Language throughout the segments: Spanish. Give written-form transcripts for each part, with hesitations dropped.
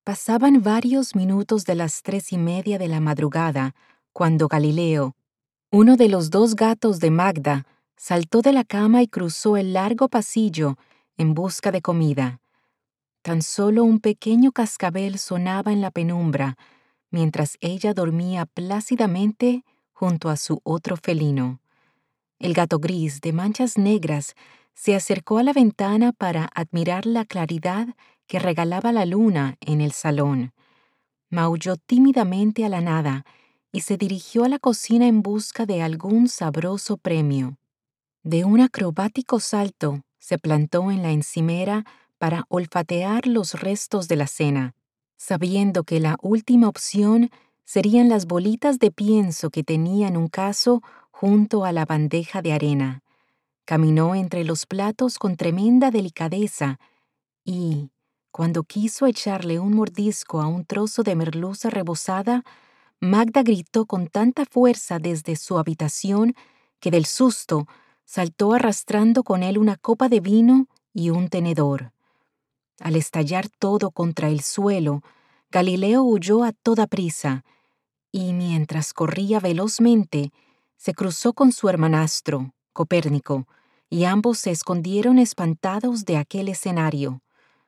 Pasaban varios minutos de las 3:30 de la madrugada cuando Galileo, uno de los dos gatos de Magda, saltó de la cama y cruzó el largo pasillo en busca de comida. Tan solo un pequeño cascabel sonaba en la penumbra mientras ella dormía plácidamente junto a su otro felino. El gato gris de manchas negras se acercó a la ventana para admirar la claridad que regalaba la luna en el salón. Maulló tímidamente a la nada y se dirigió a la cocina en busca de algún sabroso premio. De un acrobático salto, se plantó en la encimera para olfatear los restos de la cena, sabiendo que la última opción serían las bolitas de pienso que tenía en un caso junto a la bandeja de arena. Caminó entre los platos con tremenda delicadeza y, cuando quiso echarle un mordisco a un trozo de merluza rebozada, Magda gritó con tanta fuerza desde su habitación que del susto saltó arrastrando con él una copa de vino y un tenedor. Al estallar todo contra el suelo, Galileo huyó a toda prisa y, mientras corría velozmente, se cruzó con su hermanastro, Copérnico, y ambos se escondieron espantados de aquel escenario.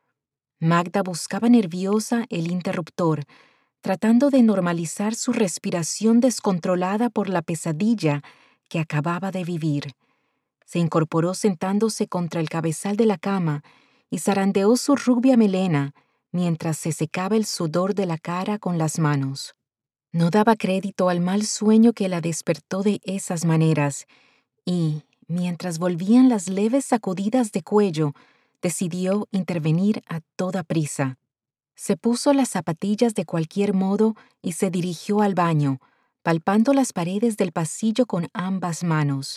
Magda buscaba nerviosa el interruptor, tratando de normalizar su respiración descontrolada por la pesadilla que acababa de vivir. Se incorporó sentándose contra el cabezal de la cama y zarandeó su rubia melena mientras se secaba el sudor de la cara con las manos. No daba crédito al mal sueño que la despertó de esas maneras y, mientras volvían las leves sacudidas de cuello, decidió intervenir a toda prisa. Se puso las zapatillas de cualquier modo y se dirigió al baño, palpando las paredes del pasillo con ambas manos.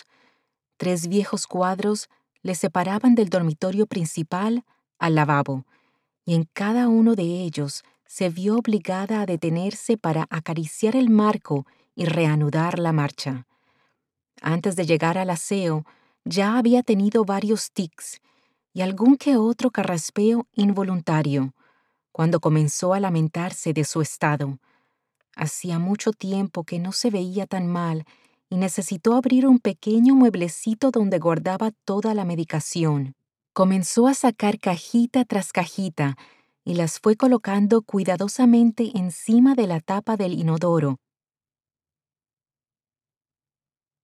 3 viejos cuadros le separaban del dormitorio principal al lavabo, y en cada uno de ellos se vio obligada a detenerse para acariciar el marco y reanudar la marcha. Antes de llegar al aseo, ya había tenido varios tics y algún que otro carraspeo involuntario, cuando comenzó a lamentarse de su estado. Hacía mucho tiempo que no se veía tan mal y necesitó abrir un pequeño mueblecito donde guardaba toda la medicación. Comenzó a sacar cajita tras cajita y las fue colocando cuidadosamente encima de la tapa del inodoro,